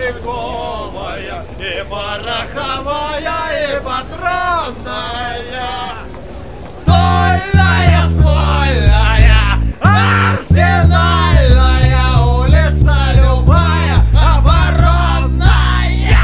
стрелковая, и пороховая, и патронная. Стольная, ствольная, арсенальная, улица любая, оборонная.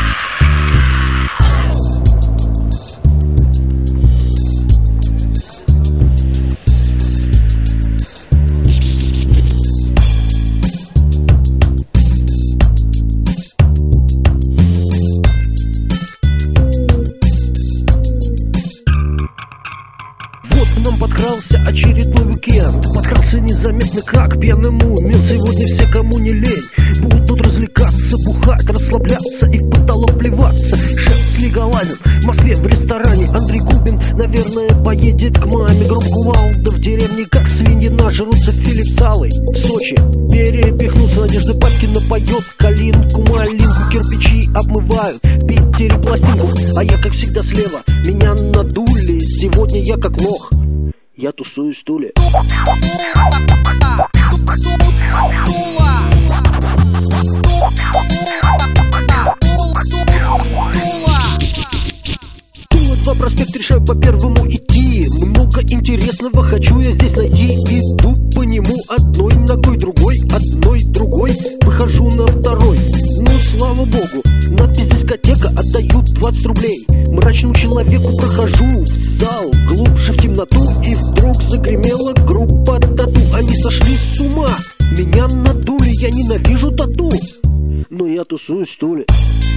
Подкрался очередной уикенд, подкрался незаметно, как пьяный мумин. Сегодня все, кому не лень, будут развлекаться, бухать, расслабляться и в потолок плеваться. Шеф легалазен в Москве в ресторане. Андрей Губин, наверное, поедет к маме. Гром кувалда в деревне, как свиньи нажрутся. Филипп с Аллой в Сочи перепихнутся. Надежда Папкина поет калинку, малинку. Кирпичи обмывают в Питере пластинку. А я, как всегда, слева, меня надули. Сегодня я как лох, я тусуюсь в Туле. Тула-2, проспект, решаю по первому идти. Много интересного хочу я здесь найти. Иду по нему одной ногой, другой, одной, другой. Выхожу на второй. Ну, слава богу, надпись дискотека, отдают 20 рублей. Мрачному человеку прохожу в зал, глубже в темноту, и вдруг загремела группа тату. Они сошли с ума, меня надули, я ненавижу тату, но я тусуюсь в Туле.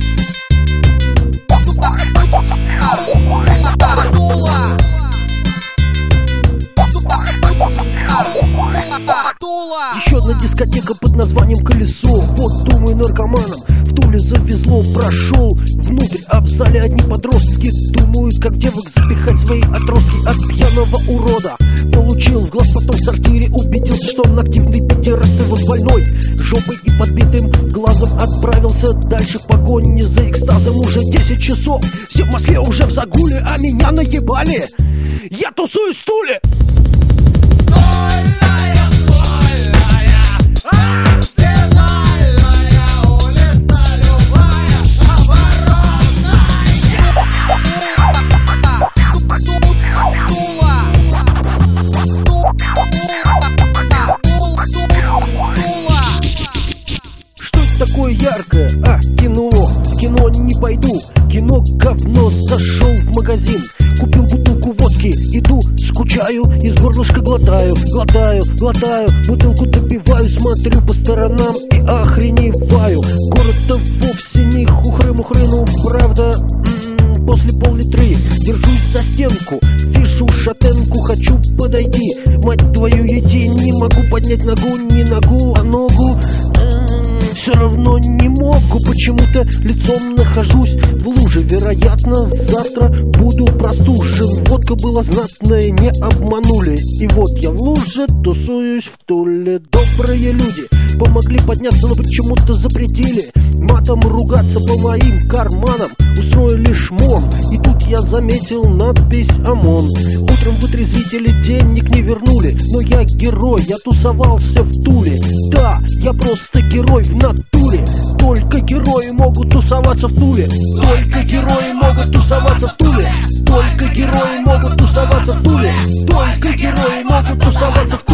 Еще одна дискотека под названием «Колесо». Вот, думаю, наркоманам в Туле завезло. Прошел внутрь, а в зале одни подростки думают, как девок запихать свои отростки. От пьяного урода получил в глаз, потом в сортире убедился, что он активный педераст. И вот больной, жопой и подбитым глазом отправился дальше в погоне за экстазом. Уже 10 часов, все в Москве уже в загуле, а меня наебали. Я тусуюсь в Туле. Такое яркое, кино. В кино не пойду, кино говно. Зашел в магазин, купил бутылку водки. Иду, скучаю, из горлышка глотаю. Глотаю, бутылку допиваю. Смотрю по сторонам и охреневаю. Город-то вовсе не хухры-мухры. Ну, правда, после пол-литры держусь за стенку. Вижу шатенку, хочу подойти. Мать твою, иди, не могу поднять ногу. Не ногу, а ногу. Все равно не могу, почему-то лицом нахожусь в луже. Вероятно, завтра буду простужен. Водка была знатная, не обманули. И вот я в луже тусуюсь в Туле. Добрые люди помогли подняться, но почему-то запретили матом ругаться по моим карманам. Устроили шмон, и тут я заметил надпись «ОМОН». Утром вытрезвители денег не вернули, но я герой, я тусовался в Туле. Да, я просто герой в натуре. Только герои могут тусоваться в Туле. Только герои могут тусоваться в Туле. Только герои могут тусоваться в Туле. Только герои могут тусоваться в Туле.